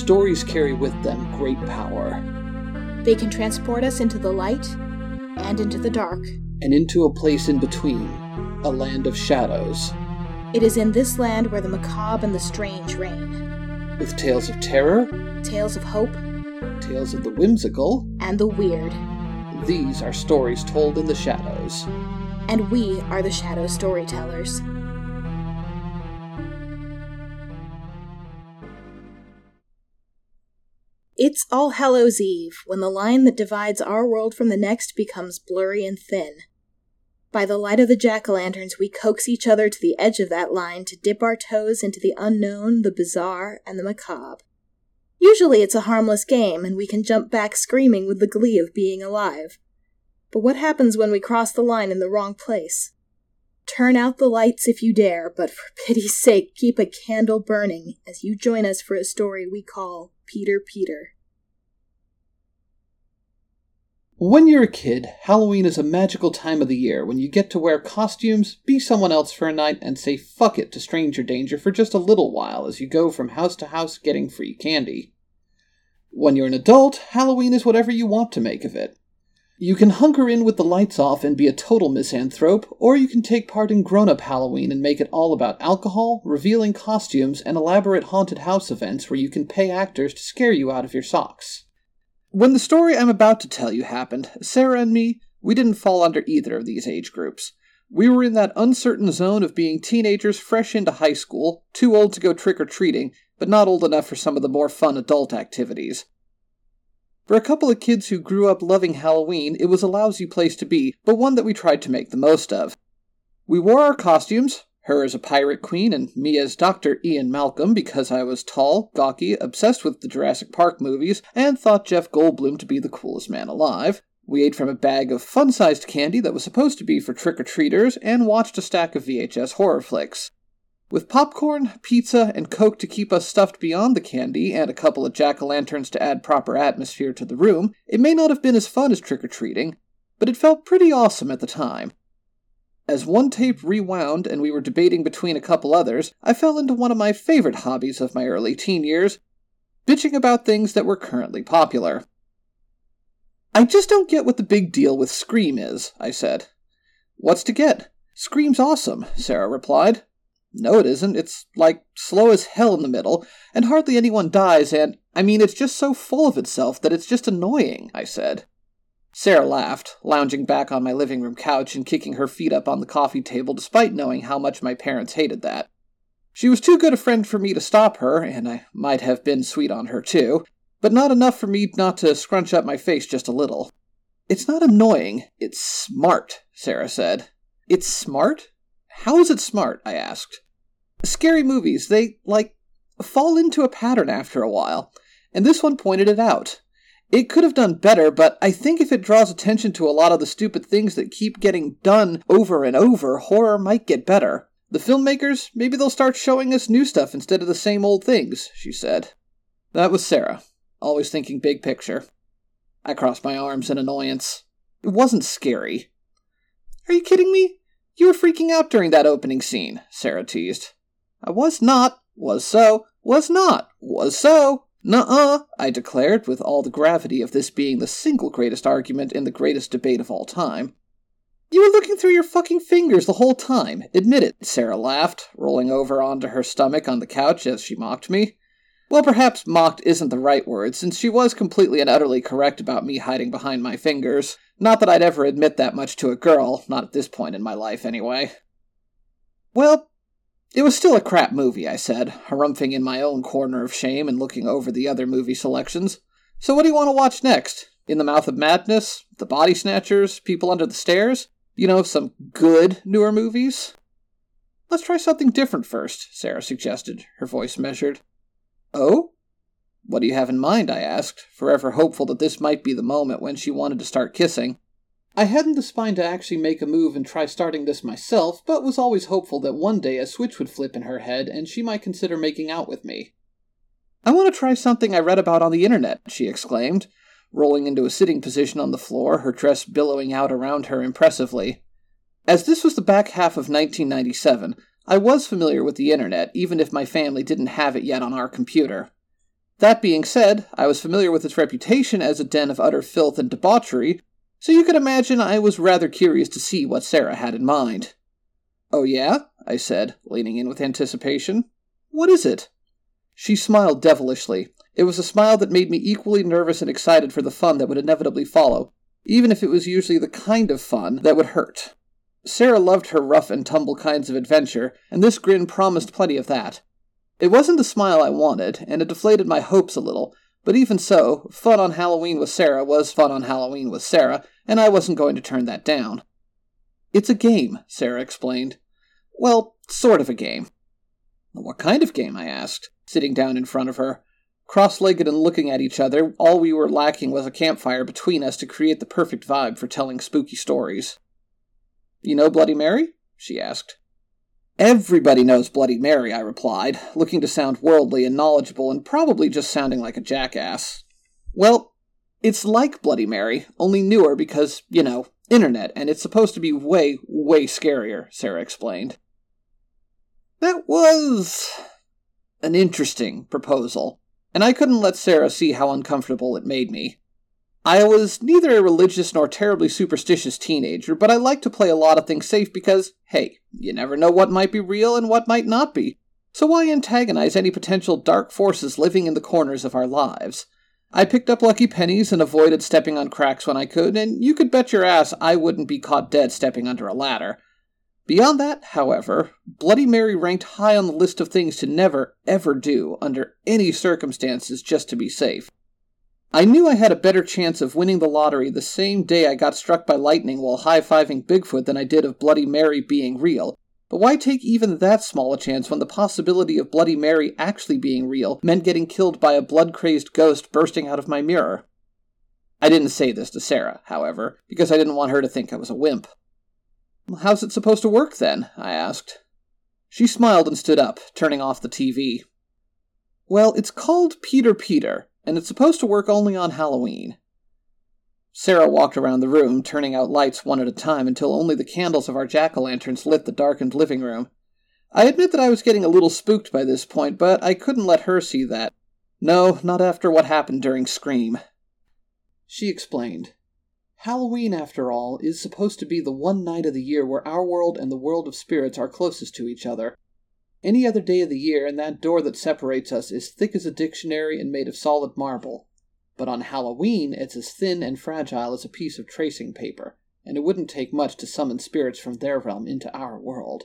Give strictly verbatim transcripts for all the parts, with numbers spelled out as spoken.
stories carry with them great power. They can transport us into the light and into the dark. And into a place in between, a land of shadows. It is in this land where the macabre and the strange reign. With tales of terror, tales of hope, tales of the whimsical, and the weird. These are stories told in the shadows. And we are the shadow storytellers. It's All Hallows Eve, when the line that divides our world from the next becomes blurry and thin. By the light of the jack-o'-lanterns, we coax each other to the edge of that line to dip our toes into the unknown, the bizarre, and the macabre. Usually it's a harmless game, and we can jump back screaming with the glee of being alive. But what happens when we cross the line in the wrong place? Turn out the lights if you dare, but for pity's sake, keep a candle burning as you join us for a story we call Peter Peter. When you're a kid, Halloween is a magical time of the year when you get to wear costumes, be someone else for a night, and say fuck it to stranger danger for just a little while as you go from house to house getting free candy. When you're an adult, Halloween is whatever you want to make of it. You can hunker in with the lights off and be a total misanthrope, or you can take part in grown-up Halloween and make it all about alcohol, revealing costumes, and elaborate haunted house events where you can pay actors to scare you out of your socks. When the story I'm about to tell you happened, Sarah and me, we didn't fall under either of these age groups. We were in that uncertain zone of being teenagers fresh into high school, too old to go trick-or-treating, but not old enough for some of the more fun adult activities. For a couple of kids who grew up loving Halloween, it was a lousy place to be, but one that we tried to make the most of. We wore our costumes, her as a pirate queen and me as Doctor Ian Malcolm because I was tall, gawky, obsessed with the Jurassic Park movies, and thought Jeff Goldblum to be the coolest man alive. We ate from a bag of fun-sized candy that was supposed to be for trick-or-treaters, and watched a stack of V H S horror flicks. With popcorn, pizza, and Coke to keep us stuffed beyond the candy, and a couple of jack-o'-lanterns to add proper atmosphere to the room, it may not have been as fun as trick-or-treating, but it felt pretty awesome at the time. As one tape rewound and we were debating between a couple others, I fell into one of my favorite hobbies of my early teen years, bitching about things that were currently popular. I just don't get what the big deal with Scream is, I said. What's to get? Scream's awesome, Sarah replied. No, it isn't. It's, like, slow as hell in the middle, and hardly anyone dies, and, I mean, it's just so full of itself that it's just annoying, I said. Sarah laughed, lounging back on my living room couch and kicking her feet up on the coffee table despite knowing how much my parents hated that. She was too good a friend for me to stop her, and I might have been sweet on her too, but not enough for me not to scrunch up my face just a little. It's not annoying, it's smart, Sarah said. It's smart? How is it smart? I asked. Scary movies, they, like, fall into a pattern after a while, and this one pointed it out. It could have done better, but I think if it draws attention to a lot of the stupid things that keep getting done over and over, horror might get better. The filmmakers, maybe they'll start showing us new stuff instead of the same old things, she said. That was Sarah, always thinking big picture. I crossed my arms in annoyance. It wasn't scary. Are you kidding me? You were freaking out during that opening scene, Sarah teased. I was not, was so, was not, was so. Nuh-uh, I declared, with all the gravity of this being the single greatest argument in the greatest debate of all time. You were looking through your fucking fingers the whole time. Admit it, Sarah laughed, rolling over onto her stomach on the couch as she mocked me. Well, perhaps mocked isn't the right word, since she was completely and utterly correct about me hiding behind my fingers. Not that I'd ever admit that much to a girl, not at this point in my life anyway. Well, it was still a crap movie, I said, harumphing in my own corner of shame and looking over the other movie selections. So what do you want to watch next? In the Mouth of Madness? The Body Snatchers? People Under the Stairs? You know, some good newer movies? Let's try something different first, Sarah suggested, her voice measured. Oh? What do you have in mind, I asked, forever hopeful that this might be the moment when she wanted to start kissing. I hadn't the spine to actually make a move and try starting this myself, but was always hopeful that one day a switch would flip in her head and she might consider making out with me. I want to try something I read about on the internet, she exclaimed, rolling into a sitting position on the floor, her dress billowing out around her impressively. As this was the back half of nineteen ninety-seven, I was familiar with the internet, even if my family didn't have it yet on our computer. That being said, I was familiar with its reputation as a den of utter filth and debauchery, so you could imagine I was rather curious to see what Sarah had in mind. "Oh yeah?" I said, leaning in with anticipation. "What is it?" She smiled devilishly. It was a smile that made me equally nervous and excited for the fun that would inevitably follow, even if it was usually the kind of fun that would hurt. Sarah loved her rough and tumble kinds of adventure, and this grin promised plenty of that. It wasn't the smile I wanted, and it deflated my hopes a little, but even so, fun on Halloween with Sarah was fun on Halloween with Sarah, and I wasn't going to turn that down. "It's a game," Sarah explained. "Well, sort of a game." "What kind of game?" I asked, sitting down in front of her. Cross-legged and looking at each other, all we were lacking was a campfire between us to create the perfect vibe for telling spooky stories. "You know Bloody Mary?" she asked. "Everybody knows Bloody Mary," I replied, looking to sound worldly and knowledgeable and probably just sounding like a jackass. "Well, it's like Bloody Mary, only newer because, you know, internet, and it's supposed to be way, way scarier," Sarah explained. That was an interesting proposal, and I couldn't let Sarah see how uncomfortable it made me. I was neither a religious nor terribly superstitious teenager, but I like to play a lot of things safe because, hey, you never know what might be real and what might not be. So why antagonize any potential dark forces living in the corners of our lives? I picked up lucky pennies and avoided stepping on cracks when I could, and you could bet your ass I wouldn't be caught dead stepping under a ladder. Beyond that, however, Bloody Mary ranked high on the list of things to never, ever do, under any circumstances, just to be safe. I knew I had a better chance of winning the lottery the same day I got struck by lightning while high-fiving Bigfoot than I did of Bloody Mary being real, but why take even that small a chance when the possibility of Bloody Mary actually being real meant getting killed by a blood-crazed ghost bursting out of my mirror? I didn't say this to Sarah, however, because I didn't want her to think I was a wimp. "How's it supposed to work, then?" I asked. She smiled and stood up, turning off the T V. "Well, it's called Peter Peter, and it's supposed to work only on Halloween." Sarah walked around the room, turning out lights one at a time until only the candles of our jack-o'-lanterns lit the darkened living room. I admit that I was getting a little spooked by this point, but I couldn't let her see that. No, not after what happened during Scream. She explained. "Halloween, after all, is supposed to be the one night of the year where our world and the world of spirits are closest to each other. Any other day of the year, and that door that separates us is thick as a dictionary and made of solid marble. But on Halloween, it's as thin and fragile as a piece of tracing paper, and it wouldn't take much to summon spirits from their realm into our world."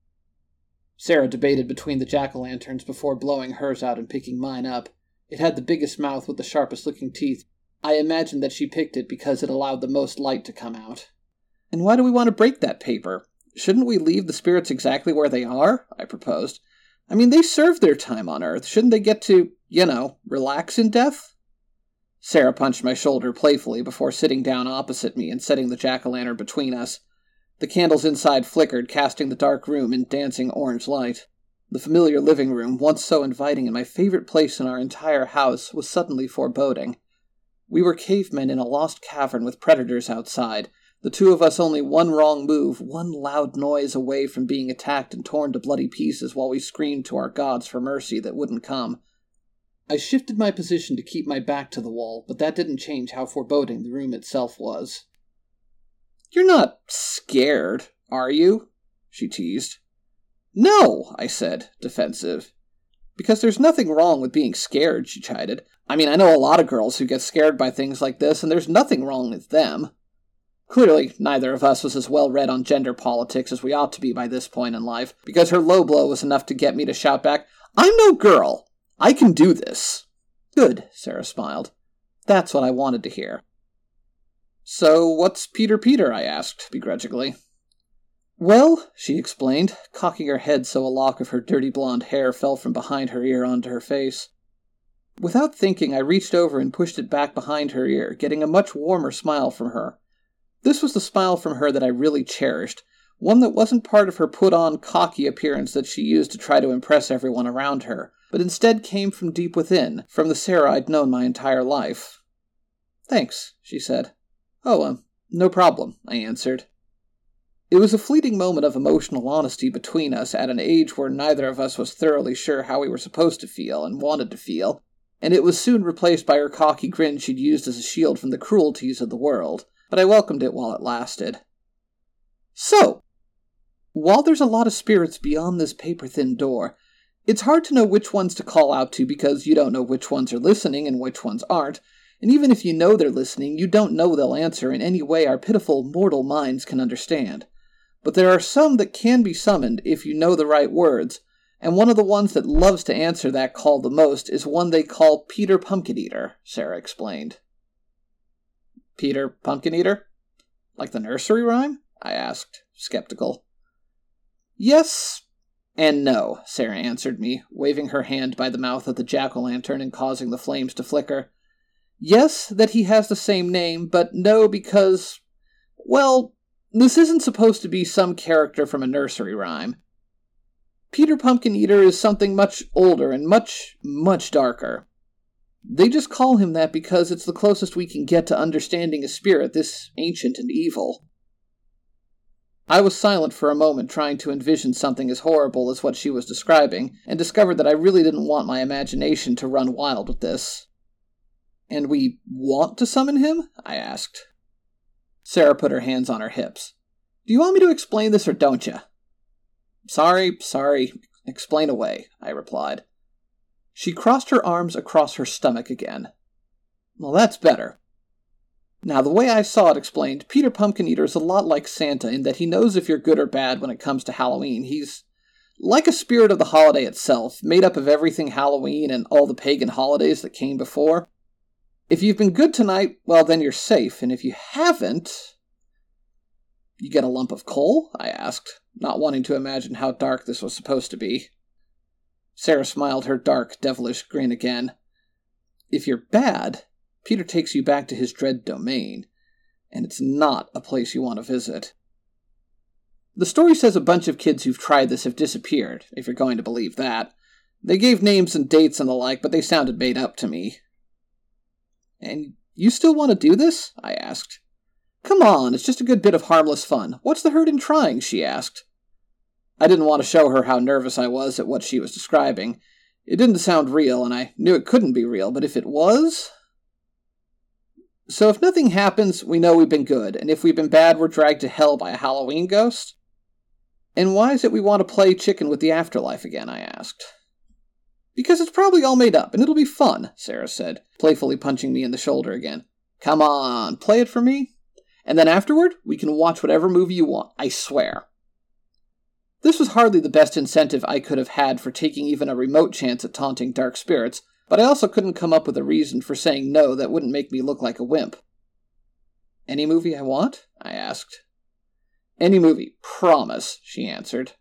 Sarah debated between the jack-o'-lanterns before blowing hers out and picking mine up. It had the biggest mouth with the sharpest-looking teeth. I imagined that she picked it because it allowed the most light to come out. "And why do we want to break that paper? Shouldn't we leave the spirits exactly where they are?" I proposed. "I mean, they served their time on Earth. Shouldn't they get to, you know, relax in death?" Sarah punched my shoulder playfully before sitting down opposite me and setting the jack-o'-lantern between us. The candles inside flickered, casting the dark room in dancing orange light. The familiar living room, once so inviting and my favorite place in our entire house, was suddenly foreboding. We were cavemen in a lost cavern with predators outside, the two of us only one wrong move, one loud noise away from being attacked and torn to bloody pieces while we screamed to our gods for mercy that wouldn't come. I shifted my position to keep my back to the wall, but that didn't change how foreboding the room itself was. "You're not scared, are you?" she teased. "No," I said, defensive. "Because there's nothing wrong with being scared," she chided. "I mean, I know a lot of girls who get scared by things like this, and there's nothing wrong with them." Clearly, neither of us was as well read on gender politics as we ought to be by this point in life, because her low blow was enough to get me to shout back, "I'm no girl! I can do this!" "Good," Sarah smiled. "That's what I wanted to hear." "So, what's Peter Peter?" I asked, begrudgingly. "Well," she explained, cocking her head so a lock of her dirty blonde hair fell from behind her ear onto her face. Without thinking, I reached over and pushed it back behind her ear, getting a much warmer smile from her. This was the smile from her that I really cherished, one that wasn't part of her put-on, cocky appearance that she used to try to impress everyone around her, but instead came from deep within, from the Sarah I'd known my entire life. "Thanks," she said. "Oh, um, no problem," I answered. It was a fleeting moment of emotional honesty between us at an age where neither of us was thoroughly sure how we were supposed to feel and wanted to feel, and it was soon replaced by her cocky grin she'd used as a shield from the cruelties of the world, but I welcomed it while it lasted. So, while there's a lot of spirits beyond this paper-thin door, it's hard to know which ones to call out to because you don't know which ones are listening and which ones aren't, and even if you know they're listening, you don't know they'll answer in any way our pitiful mortal minds can understand. But there are some that can be summoned if you know the right words, and one of the ones that loves to answer that call the most is one they call Peter Pumpkin-Eater, Sarah explained. Peter Pumpkin-Eater? Like the nursery rhyme? I asked, skeptical. Yes and no, Sarah answered me, waving her hand by the mouth of the jack-o'-lantern and causing the flames to flicker. Yes, that he has the same name, but no because, well, this isn't supposed to be some character from a nursery rhyme. Peter Pumpkin-Eater is something much older and much, much darker. They just call him that because it's the closest we can get to understanding a spirit this ancient and evil. I was silent for a moment, trying to envision something as horrible as what she was describing, and discovered that I really didn't want my imagination to run wild with this. And we want to summon him? I asked. Sarah put her hands on her hips. Do you want me to explain this or don't you? Sorry, sorry. Explain away, I replied. She crossed her arms across her stomach again. Well, that's better. Now, the way I saw it explained, Peter Pumpkin-Eater is a lot like Santa in that he knows if you're good or bad when it comes to Halloween. He's like a spirit of the holiday itself, made up of everything Halloween and all the pagan holidays that came before. If you've been good tonight, well, then you're safe, and if you haven't... You get a lump of coal? I asked, not wanting to imagine how dark this was supposed to be. Sarah smiled her dark, devilish grin again. If you're bad, Peter takes you back to his dread domain, and it's not a place you want to visit. The story says a bunch of kids who've tried this have disappeared, if you're going to believe that. They gave names and dates and the like, but they sounded made up to me. And you still want to do this? I asked. Come on, it's just a good bit of harmless fun. What's the hurt in trying? She asked. I didn't want to show her how nervous I was at what she was describing. It didn't sound real, and I knew it couldn't be real, but if it was... So if nothing happens, we know we've been good, and if we've been bad, we're dragged to hell by a Halloween ghost? And why is it we want to play chicken with the afterlife again, I asked. Because it's probably all made up, and it'll be fun, Sarah said, playfully punching me in the shoulder again. Come on, play it for me. And then afterward, we can watch whatever movie you want, I swear. This was hardly the best incentive I could have had for taking even a remote chance at taunting dark spirits, but I also couldn't come up with a reason for saying no that wouldn't make me look like a wimp. Any movie I want? I asked. Any movie, promise, she answered.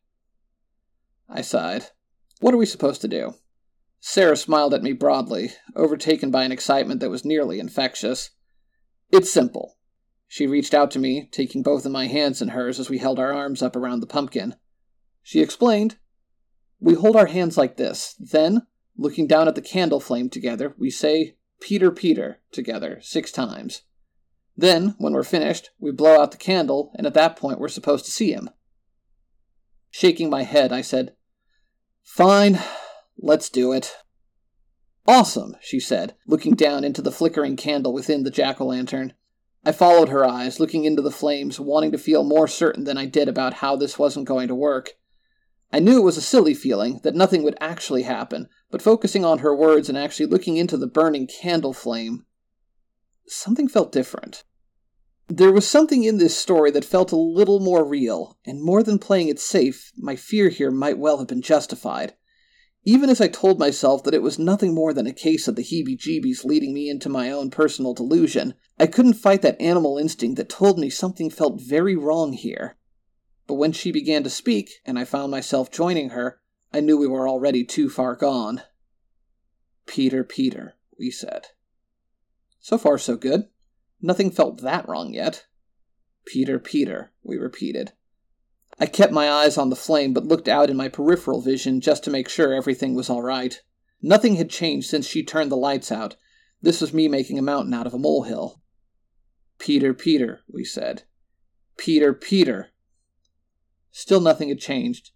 I sighed. What are we supposed to do? Sarah smiled at me broadly, overtaken by an excitement that was nearly infectious. It's simple. She reached out to me, taking both of my hands in hers as we held our arms up around the pumpkin. She explained, we hold our hands like this, then, looking down at the candle flame together, we say, Peter, Peter, together, six times. Then, when we're finished, we blow out the candle, and at that point we're supposed to see him. Shaking my head, I said, Fine, let's do it. Awesome, she said, looking down into the flickering candle within the jack-o'-lantern. I followed her eyes, looking into the flames, wanting to feel more certain than I did about how this wasn't going to work. I knew it was a silly feeling, that nothing would actually happen, but focusing on her words and actually looking into the burning candle flame, something felt different. There was something in this story that felt a little more real, and more than playing it safe, my fear here might well have been justified. Even as I told myself that it was nothing more than a case of the heebie-jeebies leading me into my own personal delusion, I couldn't fight that animal instinct that told me something felt very wrong here. But when she began to speak, and I found myself joining her, I knew we were already too far gone. Peter, Peter, we said. So far, so good. Nothing felt that wrong yet. Peter, Peter, we repeated. I kept my eyes on the flame, but looked out in my peripheral vision just to make sure everything was all right. Nothing had changed since she turned the lights out. This was me making a mountain out of a molehill. Peter, Peter, we said. Peter, Peter. Still nothing had changed.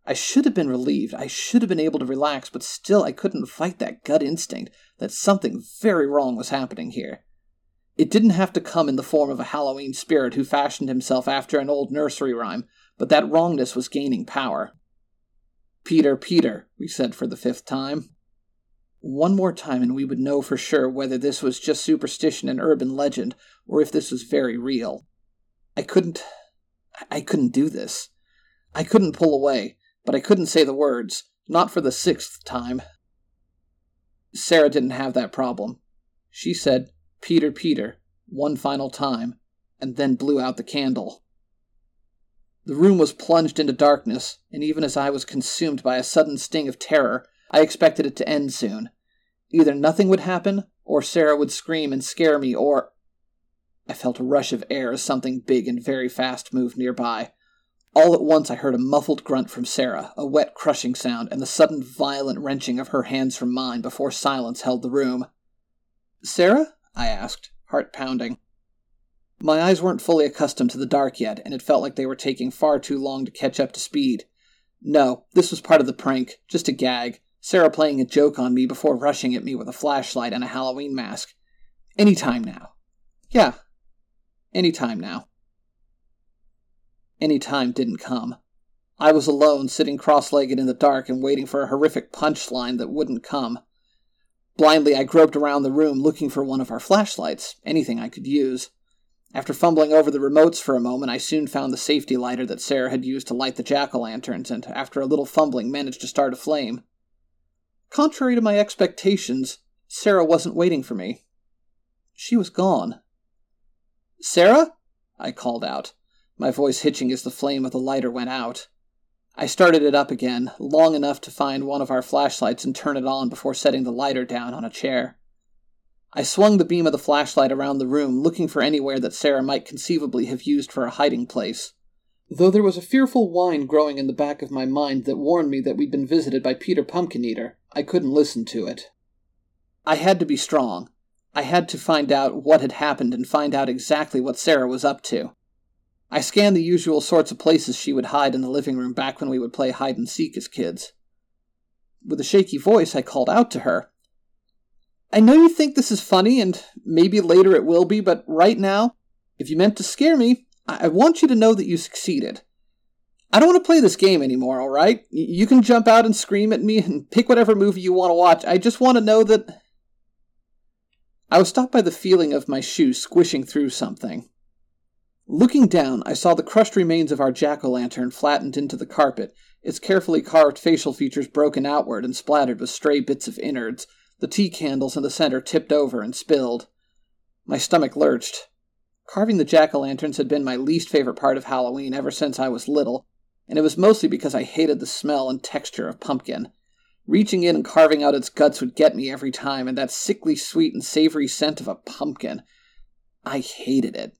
I should have been relieved. I should have been able to relax, but still I couldn't fight that gut instinct that something very wrong was happening here. It didn't have to come in the form of a Halloween spirit who fashioned himself after an old nursery rhyme, but that wrongness was gaining power. "Peter, Peter," we said for the fifth time. One more time and we would know for sure whether this was just superstition and urban legend, or if this was very real. I couldn't... I couldn't do this. I couldn't pull away, but I couldn't say the words, not for the sixth time. Sarah didn't have that problem. She said, "Peter, Peter," one final time, and then blew out the candle. The room was plunged into darkness, and even as I was consumed by a sudden sting of terror, I expected it to end soon. Either nothing would happen, or Sarah would scream and scare me, or... I felt a rush of air as something big and very fast moved nearby. All at once I heard a muffled grunt from Sarah, a wet crushing sound, and the sudden violent wrenching of her hands from mine before silence held the room. "Sarah?" I asked, heart pounding. My eyes weren't fully accustomed to the dark yet, and it felt like they were taking far too long to catch up to speed. No, this was part of the prank, just a gag, Sarah playing a joke on me before rushing at me with a flashlight and a Halloween mask. Any time now. Yeah, any time now. Any time didn't come. I was alone, sitting cross-legged in the dark and waiting for a horrific punchline that wouldn't come. Blindly, I groped around the room looking for one of our flashlights, anything I could use. After fumbling over the remotes for a moment, I soon found the safety lighter that Sarah had used to light the jack-o'-lanterns, and after a little fumbling managed to start a flame. Contrary to my expectations, Sarah wasn't waiting for me. She was gone. "Sarah?" I called out, my voice hitching as the flame of the lighter went out. I started it up again, long enough to find one of our flashlights and turn it on before setting the lighter down on a chair. I swung the beam of the flashlight around the room, looking for anywhere that Sarah might conceivably have used for a hiding place. Though there was a fearful whine growing in the back of my mind that warned me that we'd been visited by Peter Pumpkin-Eater, I couldn't listen to it. I had to be strong. I had to find out what had happened and find out exactly what Sarah was up to. I scanned the usual sorts of places she would hide in the living room back when we would play hide-and-seek as kids. With a shaky voice, I called out to her. "I know you think this is funny, and maybe later it will be, but right now, if you meant to scare me, I, I want you to know that you succeeded. I don't want to play this game anymore, all right? Y- you can jump out and scream at me and pick whatever movie you want to watch. I just want to know that..." I was stopped by the feeling of my shoe squishing through something. Looking down, I saw the crushed remains of our jack-o'-lantern flattened into the carpet, its carefully carved facial features broken outward and splattered with stray bits of innards, the tea candles in the center tipped over and spilled. My stomach lurched. Carving the jack-o'-lanterns had been my least favorite part of Halloween ever since I was little, and it was mostly because I hated the smell and texture of pumpkin. Reaching in and carving out its guts would get me every time, and that sickly sweet and savory scent of a pumpkin. I hated it.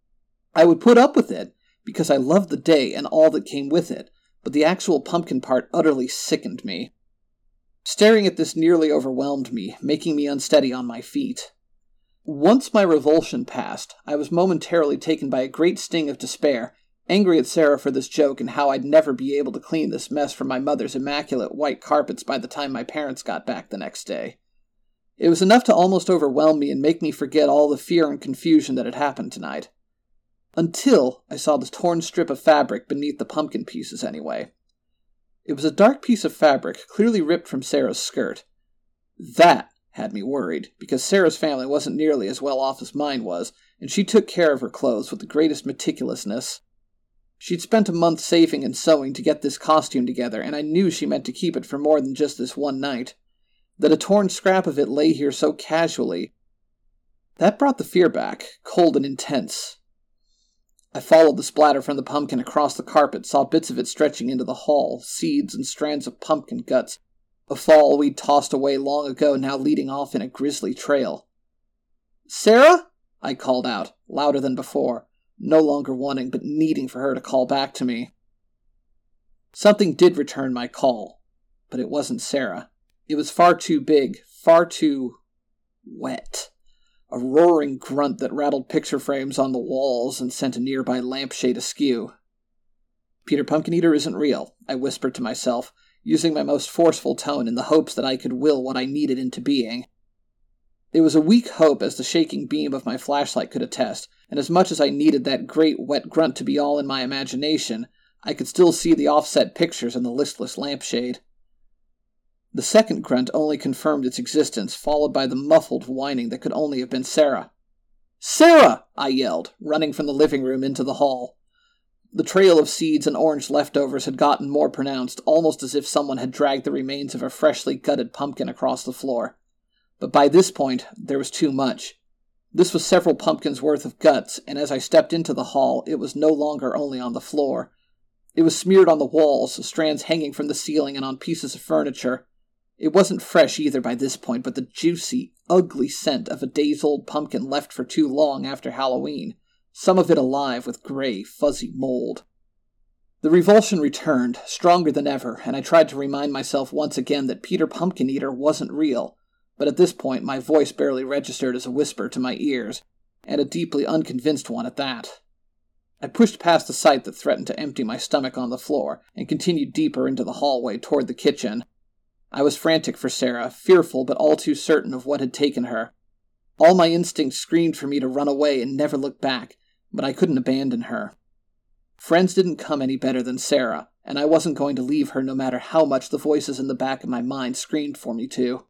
I would put up with it, because I loved the day and all that came with it, but the actual pumpkin part utterly sickened me. Staring at this nearly overwhelmed me, making me unsteady on my feet. Once my revulsion passed, I was momentarily taken by a great sting of despair, angry at Sarah for this joke and how I'd never be able to clean this mess from my mother's immaculate white carpets by the time my parents got back the next day. It was enough to almost overwhelm me and make me forget all the fear and confusion that had happened tonight. Until I saw the torn strip of fabric beneath the pumpkin pieces anyway. It was a dark piece of fabric, clearly ripped from Sarah's skirt. That had me worried, because Sarah's family wasn't nearly as well off as mine was, and she took care of her clothes with the greatest meticulousness. She'd spent a month saving and sewing to get this costume together, and I knew she meant to keep it for more than just this one night. That a torn scrap of it lay here so casually. That brought the fear back, cold and intense. I followed the splatter from the pumpkin across the carpet, saw bits of it stretching into the hall, seeds and strands of pumpkin guts, a fall we'd tossed away long ago now leading off in a grisly trail. "Sarah?" I called out, louder than before, no longer wanting but needing for her to call back to me. Something did return my call, but it wasn't Sarah. It was far too big, far too wet. A roaring grunt that rattled picture frames on the walls and sent a nearby lampshade askew. Peter Pumpkin-Eater isn't real, I whispered to myself, using my most forceful tone in the hopes that I could will what I needed into being. It was a weak hope, as the shaking beam of my flashlight could attest, and as much as I needed that great wet grunt to be all in my imagination, I could still see the offset pictures in the listless lampshade. The second grunt only confirmed its existence, followed by the muffled whining that could only have been Sarah. "Sarah!" I yelled, running from the living room into the hall. The trail of seeds and orange leftovers had gotten more pronounced, almost as if someone had dragged the remains of a freshly gutted pumpkin across the floor. But by this point, there was too much. This was several pumpkins' worth of guts, and as I stepped into the hall, it was no longer only on the floor. It was smeared on the walls, strands hanging from the ceiling, and on pieces of furniture. It wasn't fresh either by this point, but the juicy, ugly scent of a days-old pumpkin left for too long after Halloween, some of it alive with gray, fuzzy mold. The revulsion returned, stronger than ever, and I tried to remind myself once again that Peter Pumpkin-Eater wasn't real, but at this point my voice barely registered as a whisper to my ears, and a deeply unconvinced one at that. I pushed past the sight that threatened to empty my stomach on the floor, and continued deeper into the hallway toward the kitchen. I was frantic for Sarah, fearful but all too certain of what had taken her. All my instincts screamed for me to run away and never look back, but I couldn't abandon her. Friends didn't come any better than Sarah, and I wasn't going to leave her no matter how much the voices in the back of my mind screamed for me to.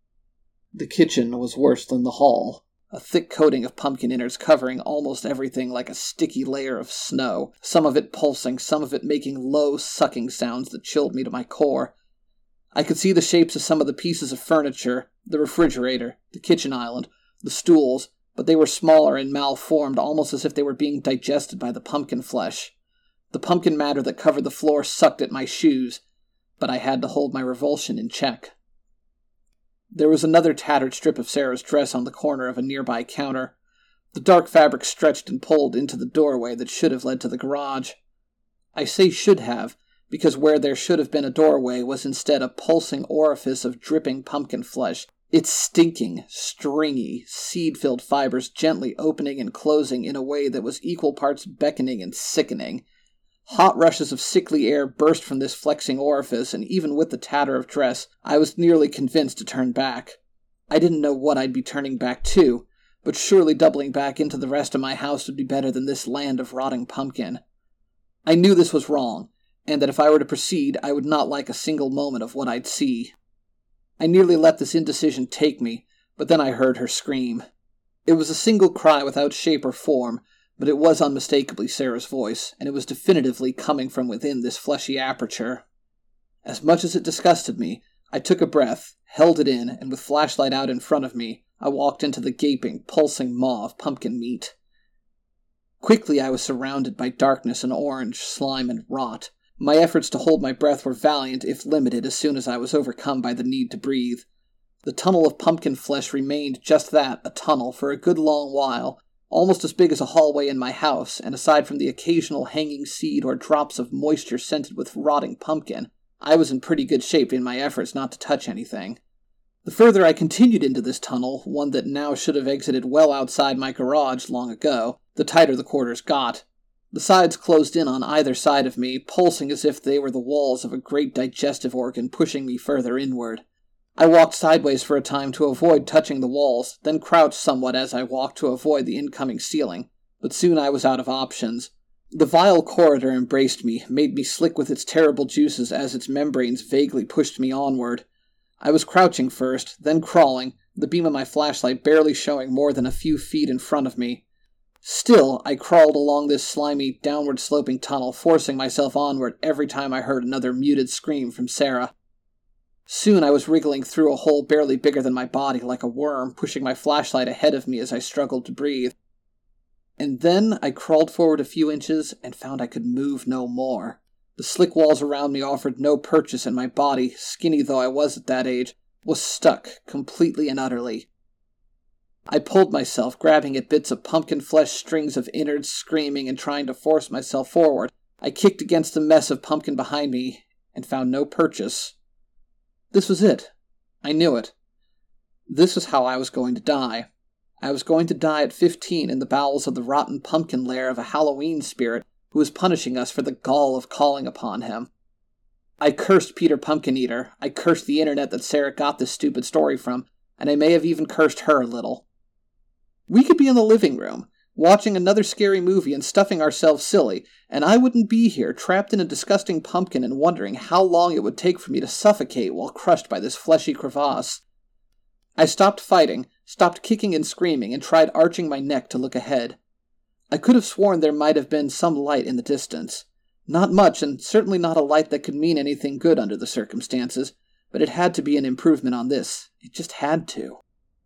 The kitchen was worse than the hall, a thick coating of pumpkin innards covering almost everything like a sticky layer of snow, some of it pulsing, some of it making low, sucking sounds that chilled me to my core. I could see the shapes of some of the pieces of furniture, the refrigerator, the kitchen island, the stools, but they were smaller and malformed, almost as if they were being digested by the pumpkin flesh. The pumpkin matter that covered the floor sucked at my shoes, but I had to hold my revulsion in check. There was another tattered strip of Sarah's dress on the corner of a nearby counter. The dark fabric stretched and pulled into the doorway that should have led to the garage. I say should have, because where there should have been a doorway was instead a pulsing orifice of dripping pumpkin flesh, its stinking, stringy, seed-filled fibers gently opening and closing in a way that was equal parts beckoning and sickening. Hot rushes of sickly air burst from this flexing orifice, and even with the tatter of dress, I was nearly convinced to turn back. I didn't know what I'd be turning back to, but surely doubling back into the rest of my house would be better than this land of rotting pumpkin. I knew this was wrong, and that if I were to proceed, I would not like a single moment of what I'd see. I nearly let this indecision take me, but then I heard her scream. It was a single cry without shape or form, but it was unmistakably Sarah's voice, and it was definitively coming from within this fleshy aperture. As much as it disgusted me, I took a breath, held it in, and with flashlight out in front of me, I walked into the gaping, pulsing maw of pumpkin meat. Quickly I was surrounded by darkness and orange, slime and rot. My efforts to hold my breath were valiant, if limited, as soon as I was overcome by the need to breathe. The tunnel of pumpkin flesh remained just that, a tunnel, for a good long while, almost as big as a hallway in my house, and aside from the occasional hanging seed or drops of moisture scented with rotting pumpkin, I was in pretty good shape in my efforts not to touch anything. The further I continued into this tunnel, one that now should have exited well outside my garage long ago, the tighter the quarters got. The sides closed in on either side of me, pulsing as if they were the walls of a great digestive organ pushing me further inward. I walked sideways for a time to avoid touching the walls, then crouched somewhat as I walked to avoid the incoming ceiling, but soon I was out of options. The vile corridor embraced me, made me slick with its terrible juices as its membranes vaguely pushed me onward. I was crouching first, then crawling, the beam of my flashlight barely showing more than a few feet in front of me. Still, I crawled along this slimy, downward-sloping tunnel, forcing myself onward every time I heard another muted scream from Sarah. Soon I was wriggling through a hole barely bigger than my body, like a worm, pushing my flashlight ahead of me as I struggled to breathe. And then I crawled forward a few inches and found I could move no more. The slick walls around me offered no purchase, and my body, skinny though I was at that age, was stuck, completely and utterly. I pulled myself, grabbing at bits of pumpkin flesh strings of innards, screaming and trying to force myself forward. I kicked against the mess of pumpkin behind me, and found no purchase. This was it. I knew it. This was how I was going to die. I was going to die at fifteen in the bowels of the rotten pumpkin lair of a Halloween spirit who was punishing us for the gall of calling upon him. I cursed Peter Pumpkin-Eater, I cursed the internet that Sarah got this stupid story from, and I may have even cursed her a little. We could be in the living room, watching another scary movie and stuffing ourselves silly, and I wouldn't be here, trapped in a disgusting pumpkin and wondering how long it would take for me to suffocate while crushed by this fleshy crevasse. I stopped fighting, stopped kicking and screaming, and tried arching my neck to look ahead. I could have sworn there might have been some light in the distance. Not much, and certainly not a light that could mean anything good under the circumstances, but it had to be an improvement on this. It just had to.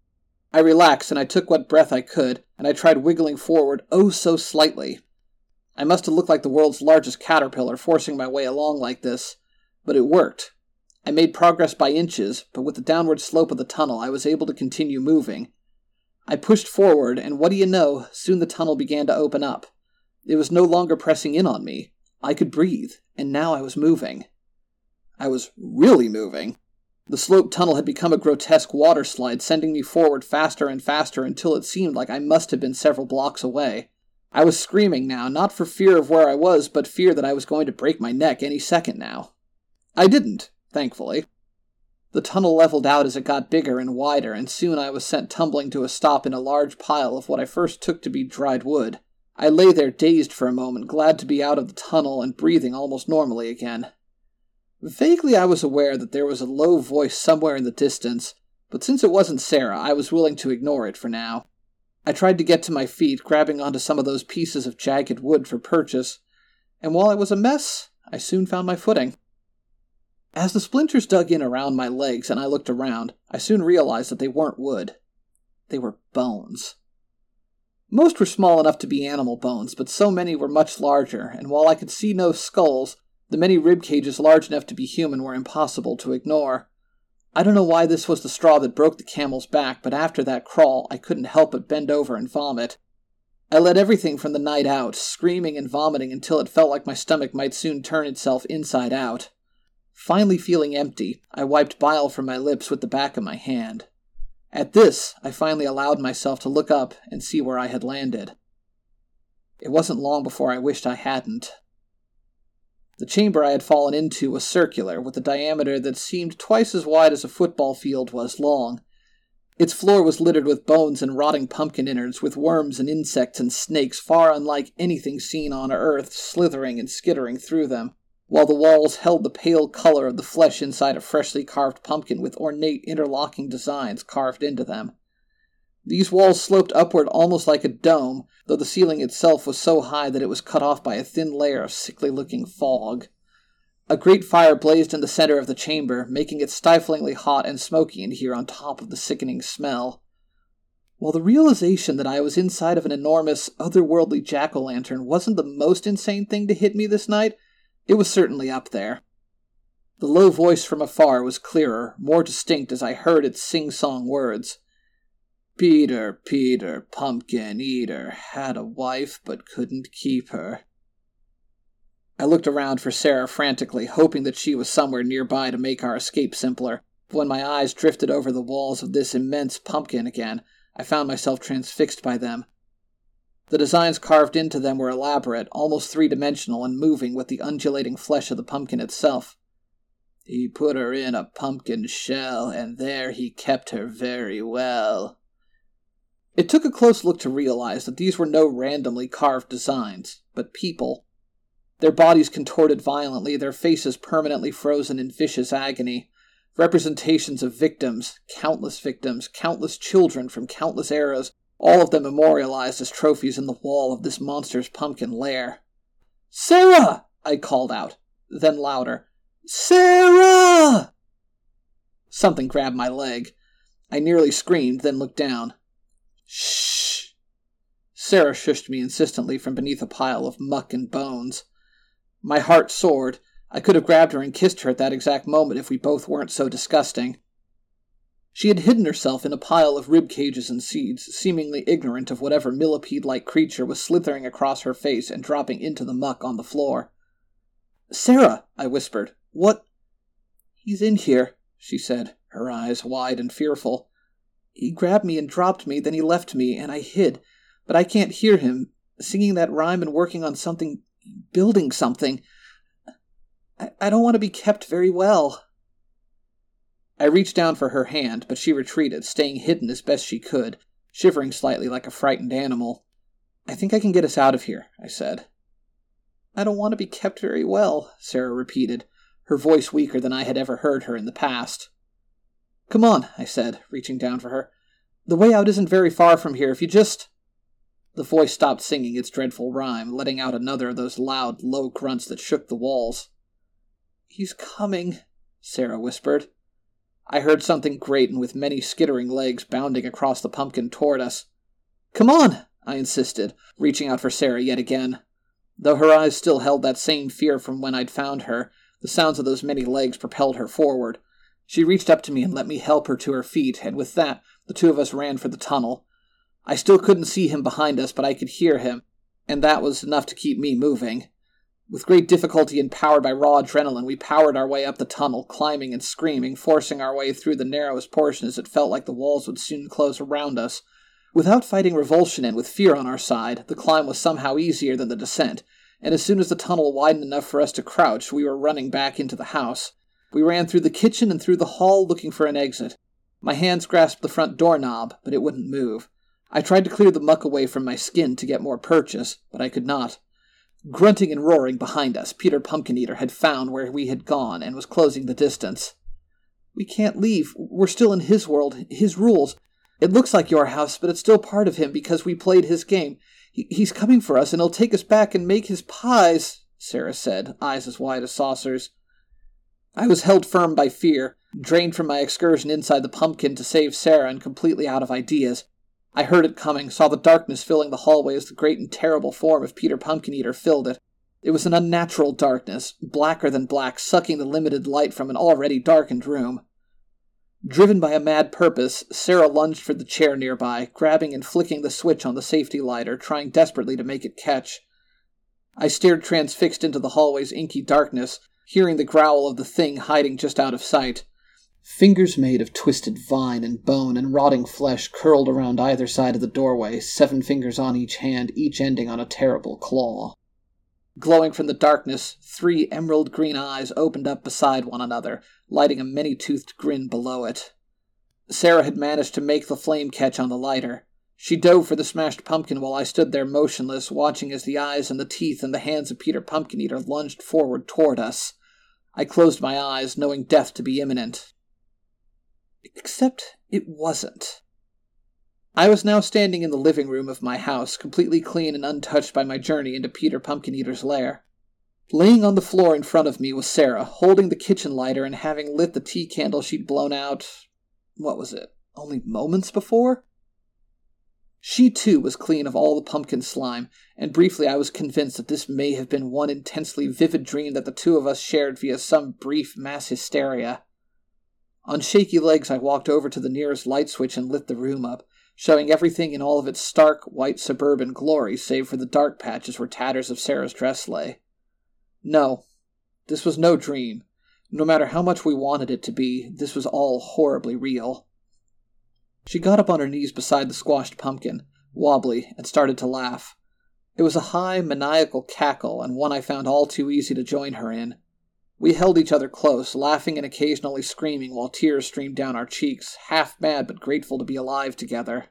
I relaxed, and I took what breath I could, and I tried wiggling forward oh so slightly. I must have looked like the world's largest caterpillar forcing my way along like this, but it worked. I made progress by inches, but with the downward slope of the tunnel I was able to continue moving. I pushed forward, and what do you know, soon the tunnel began to open up. It was no longer pressing in on me. I could breathe, and now I was moving. I was really moving. The sloped tunnel had become a grotesque water slide, sending me forward faster and faster until it seemed like I must have been several blocks away. I was screaming now, not for fear of where I was, but fear that I was going to break my neck any second now. I didn't, thankfully. The tunnel leveled out as it got bigger and wider, and soon I was sent tumbling to a stop in a large pile of what I first took to be dried wood. I lay there dazed for a moment, glad to be out of the tunnel and breathing almost normally again. Vaguely I was aware that there was a low voice somewhere in the distance, but since it wasn't Sarah, I was willing to ignore it for now. I tried to get to my feet, grabbing onto some of those pieces of jagged wood for purchase, and while I was a mess, I soon found my footing. As the splinters dug in around my legs and I looked around, I soon realized that they weren't wood. They were bones. Most were small enough to be animal bones, but so many were much larger, and while I could see no skulls, the many rib cages large enough to be human were impossible to ignore. I don't know why this was the straw that broke the camel's back, but after that crawl, I couldn't help but bend over and vomit. I let everything from the night out, screaming and vomiting until it felt like my stomach might soon turn itself inside out. Finally feeling empty, I wiped bile from my lips with the back of my hand. At this, I finally allowed myself to look up and see where I had landed. It wasn't long before I wished I hadn't. The chamber I had fallen into was circular, with a diameter that seemed twice as wide as a football field was long. Its floor was littered with bones and rotting pumpkin innards, with worms and insects and snakes far unlike anything seen on Earth slithering and skittering through them, while the walls held the pale color of the flesh inside a freshly carved pumpkin with ornate interlocking designs carved into them. These walls sloped upward almost like a dome, though the ceiling itself was so high that it was cut off by a thin layer of sickly-looking fog. A great fire blazed in the center of the chamber, making it stiflingly hot and smoky in here on top of the sickening smell. While the realization that I was inside of an enormous, otherworldly jack-o'-lantern wasn't the most insane thing to hit me this night, it was certainly up there. The low voice from afar was clearer, more distinct as I heard its sing-song words. Peter, Peter, Pumpkin-Eater, had a wife but couldn't keep her. I looked around for Sarah frantically, hoping that she was somewhere nearby to make our escape simpler. But when my eyes drifted over the walls of this immense pumpkin again, I found myself transfixed by them. The designs carved into them were elaborate, almost three-dimensional, and moving with the undulating flesh of the pumpkin itself. He put her in a pumpkin shell, and there he kept her very well. It took a close look to realize that these were no randomly carved designs, but people. Their bodies contorted violently, their faces permanently frozen in vicious agony. Representations of victims, countless victims, countless children from countless eras, all of them memorialized as trophies in the wall of this monster's pumpkin lair. "Sarah!" I called out, then louder. "Sarah!" Something grabbed my leg. I nearly screamed, then looked down. "Shh!" Sarah shushed me insistently from beneath a pile of muck and bones. My heart soared. I could have grabbed her and kissed her at that exact moment if we both weren't so disgusting. She had hidden herself in a pile of rib cages and seeds, seemingly ignorant of whatever millipede-like creature was slithering across her face and dropping into the muck on the floor. "Sarah," I whispered. "What?" "He's in here," she said, her eyes wide and fearful. "He grabbed me and dropped me, then he left me, and I hid. But I can't hear him, singing that rhyme and working on something building something. I, I don't want to be kept very well. I reached down for her hand, but she retreated, staying hidden as best she could, shivering slightly like a frightened animal. I think I can get us out of here, I said. I don't want to be kept very well, Sarah repeated, her voice weaker than I had ever heard her in the past. Come on, I said, reaching down for her. The way out isn't very far from here, if you just... The voice stopped singing its dreadful rhyme, letting out another of those loud, low grunts that shook the walls. He's coming, Sarah whispered. I heard something great and with many skittering legs bounding across the pumpkin toward us. Come on, I insisted, reaching out for Sarah yet again. Though her eyes still held that same fear from when I'd found her, the sounds of those many legs propelled her forward. She reached up to me and let me help her to her feet, and with that, the two of us ran for the tunnel. I still couldn't see him behind us, but I could hear him, and that was enough to keep me moving. With great difficulty and powered by raw adrenaline, we powered our way up the tunnel, climbing and screaming, forcing our way through the narrowest portion as it felt like the walls would soon close around us. Without fighting revulsion and with fear on our side, the climb was somehow easier than the descent, and as soon as the tunnel widened enough for us to crouch, we were running back into the house. We ran through the kitchen and through the hall looking for an exit. My hands grasped the front doorknob, but it wouldn't move. I tried to clear the muck away from my skin to get more purchase, but I could not. Grunting and roaring behind us, Peter Pumpkin-Eater had found where we had gone and was closing the distance. We can't leave. We're still in his world, his rules. It looks like your house, but it's still part of him because we played his game. He- he's coming for us, and he'll take us back and make his pies, Sarah said, eyes as wide as saucers. I was held firm by fear, drained from my excursion inside the pumpkin to save Sarah and completely out of ideas. I heard it coming, saw the darkness filling the hallway as the great and terrible form of Peter Pumpkin-Eater filled it. It was an unnatural darkness, blacker than black, sucking the limited light from an already darkened room. Driven by a mad purpose, Sarah lunged for the chair nearby, grabbing and flicking the switch on the safety lighter, trying desperately to make it catch. I stared transfixed into the hallway's inky darkness, hearing the growl of the thing hiding just out of sight. Fingers made of twisted vine and bone and rotting flesh curled around either side of the doorway, seven fingers on each hand, each ending on a terrible claw. Glowing from the darkness, three emerald green eyes opened up beside one another, lighting a many-toothed grin below it. Sarah had managed to make the flame catch on the lighter. She dove for the smashed pumpkin while I stood there motionless, watching as the eyes and the teeth and the hands of Peter Pumpkin-Eater lunged forward toward us. I closed my eyes, knowing death to be imminent. Except it wasn't. I was now standing in the living room of my house, completely clean and untouched by my journey into Peter Pumpkin-Eater's lair. Laying on the floor in front of me was Sarah, holding the kitchen lighter and having lit the tea candle she'd blown out, what was it, only moments before? She, too, was clean of all the pumpkin slime, and briefly I was convinced that this may have been one intensely vivid dream that the two of us shared via some brief mass hysteria. On shaky legs I walked over to the nearest light switch and lit the room up, showing everything in all of its stark, white suburban glory save for the dark patches where tatters of Sarah's dress lay. No, this was no dream. No matter how much we wanted it to be, this was all horribly real. She got up on her knees beside the squashed pumpkin, wobbly, and started to laugh. It was a high, maniacal cackle, and one I found all too easy to join her in. We held each other close, laughing and occasionally screaming while tears streamed down our cheeks, half mad but grateful to be alive together.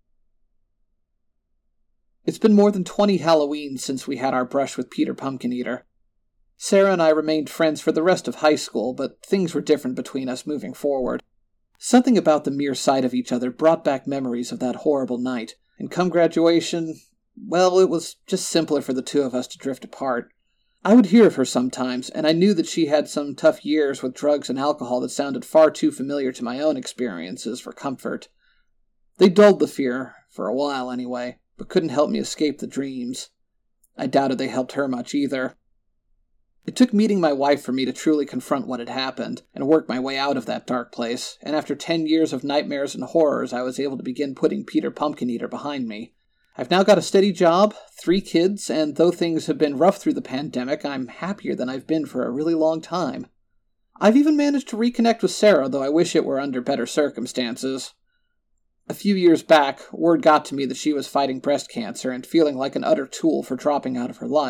It's been more than twenty Halloweens since we had our brush with Peter Pumpkin-Eater. Sarah and I remained friends for the rest of high school, but things were different between us moving forward. Something about the mere sight of each other brought back memories of that horrible night, and come graduation, well, it was just simpler for the two of us to drift apart. I would hear of her sometimes, and I knew that she had some tough years with drugs and alcohol that sounded far too familiar to my own experiences for comfort. They dulled the fear, for a while anyway, but couldn't help me escape the dreams. I doubted they helped her much either. It took meeting my wife for me to truly confront what had happened, and work my way out of that dark place, and after ten years of nightmares and horrors I was able to begin putting Peter Pumpkin-Eater behind me. I've now got a steady job, three kids, and though things have been rough through the pandemic, I'm happier than I've been for a really long time. I've even managed to reconnect with Sarah, though I wish it were under better circumstances. A few years back, word got to me that she was fighting breast cancer and feeling like an utter tool for dropping out of her life,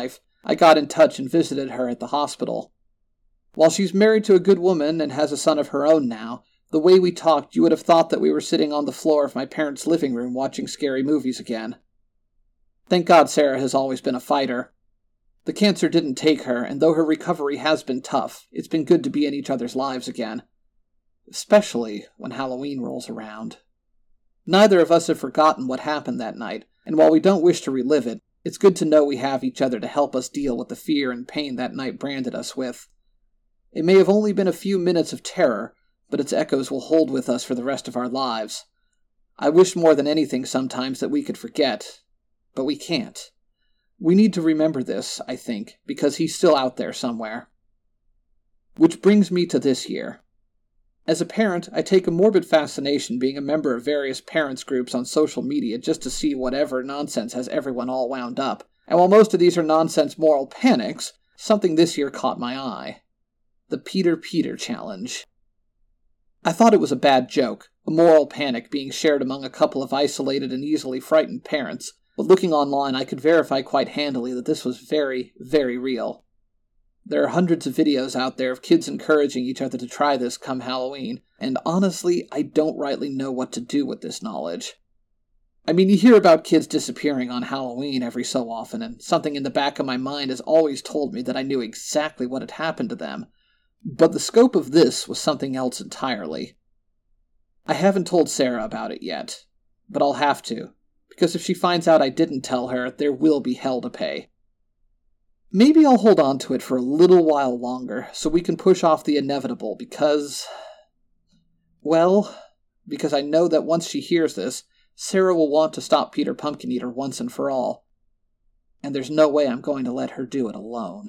I got in touch and visited her at the hospital. While she's married to a good woman and has a son of her own now, the way we talked, you would have thought that we were sitting on the floor of my parents' living room watching scary movies again. Thank God Sarah has always been a fighter. The cancer didn't take her, and though her recovery has been tough, it's been good to be in each other's lives again. Especially when Halloween rolls around. Neither of us have forgotten what happened that night, and while we don't wish to relive it, it's good to know we have each other to help us deal with the fear and pain that night branded us with. It may have only been a few minutes of terror, but its echoes will hold with us for the rest of our lives. I wish more than anything sometimes that we could forget, but we can't. We need to remember this, I think, because he's still out there somewhere. Which brings me to this year. As a parent, I take a morbid fascination being a member of various parents' groups on social media just to see whatever nonsense has everyone all wound up. And while most of these are nonsense moral panics, something this year caught my eye. The Peter Peter Challenge. I thought it was a bad joke, a moral panic being shared among a couple of isolated and easily frightened parents, but looking online I could verify quite handily that this was very, very real. There are hundreds of videos out there of kids encouraging each other to try this come Halloween, and honestly, I don't rightly know what to do with this knowledge. I mean, you hear about kids disappearing on Halloween every so often, and something in the back of my mind has always told me that I knew exactly what had happened to them. But the scope of this was something else entirely. I haven't told Sarah about it yet, but I'll have to, because if she finds out I didn't tell her, there will be hell to pay. Maybe I'll hold on to it for a little while longer, so we can push off the inevitable, because... Well, because I know that once she hears this, Sarah will want to stop Peter Pumpkin Eater once and for all. And there's no way I'm going to let her do it alone.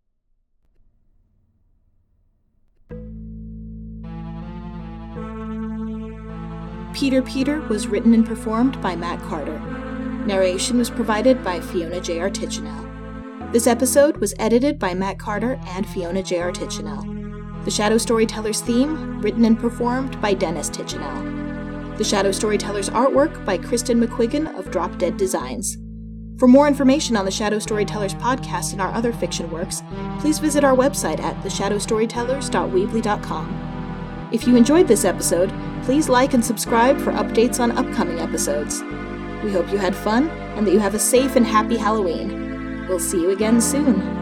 Peter Peter was written and performed by Matt Carter. Narration was provided by Fiona J. Artichinell. This episode was edited by Matt Carter and Fiona J. Artichinell. The Shadow Storyteller's theme, written and performed by Dennis Tichinell. The Shadow Storyteller's artwork by Kristen McQuiggan of Drop Dead Designs. For more information on the Shadow Storytellers podcast and our other fiction works, please visit our website at the shadow storytellers dot weebly dot com. If you enjoyed this episode, please like and subscribe for updates on upcoming episodes. We hope you had fun and that you have a safe and happy Halloween. We'll see you again soon.